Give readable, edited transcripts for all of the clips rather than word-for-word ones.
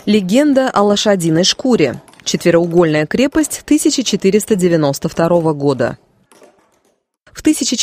Легенда о лошадиной шкуре. Четвероугольная крепость 1492 года. В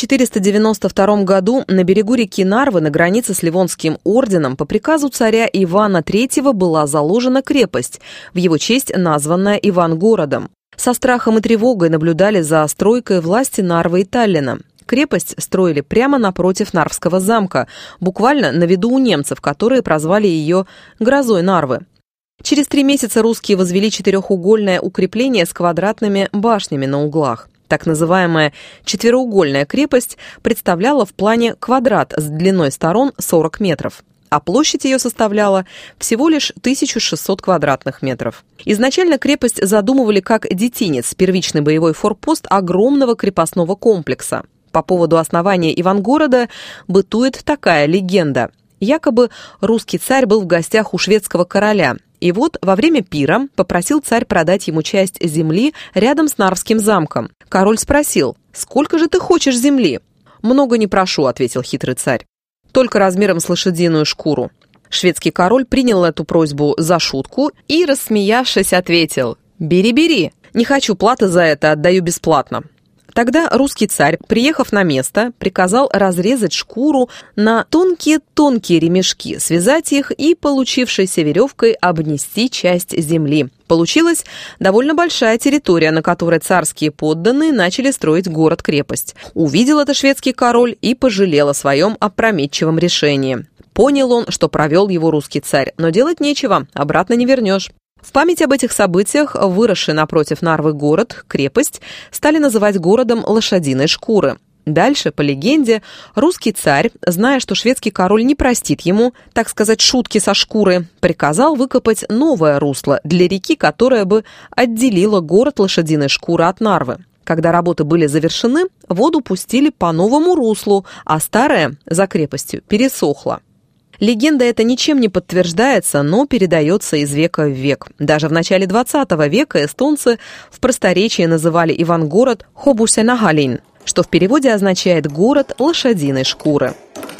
1492 году на берегу реки Нарвы на границе с Ливонским орденом по приказу царя Ивана III была заложена крепость, в его честь названная Ивангородом. Со страхом и тревогой наблюдали за стройкой власти Нарвы и Таллина. Крепость строили прямо напротив Нарвского замка, буквально на виду у немцев, которые прозвали ее «Грозой Нарвы». Через 3 месяца русские возвели четырехугольное укрепление с квадратными башнями на углах. Так называемая четвероугольная крепость представляла в плане квадрат с длиной сторон 40 метров, а площадь ее составляла всего лишь 1600 квадратных метров. Изначально крепость задумывали как детинец, первичный боевой форпост огромного крепостного комплекса. По поводу основания Ивангорода бытует такая легенда. Якобы русский царь был в гостях у шведского короля. И вот во время пира попросил царь продать ему часть земли рядом с Нарвским замком. Король спросил: «Сколько же ты хочешь земли?» «Много не прошу», — ответил хитрый царь. «Только размером с лошадиную шкуру». Шведский король принял эту просьбу за шутку и, рассмеявшись, ответил: «Бери, бери. Не хочу платы за это, отдаю бесплатно». Тогда русский царь, приехав на место, приказал разрезать шкуру на тонкие-тонкие ремешки, связать их и получившейся веревкой обнести часть земли. Получилась довольно большая территория, на которой царские подданные начали строить город-крепость. Увидел это шведский король и пожалел о своем опрометчивом решении. Понял он, что провел его русский царь, но делать нечего, обратно не вернешь. В память об этих событиях выросший напротив Нарвы город, крепость, стали называть городом лошадиной шкуры. Дальше, по легенде, русский царь, зная, что шведский король не простит ему, так сказать, шутки со шкуры, приказал выкопать новое русло для реки, которая бы отделила город лошадиной шкуры от Нарвы. Когда работы были завершены, воду пустили по новому руслу, а старая, за крепостью, пересохла. Легенда эта ничем не подтверждается, но передается из века в век. Даже в начале 20 века эстонцы в просторечии называли Ивангород Хобусенагалин, что в переводе означает «город лошадиной шкуры».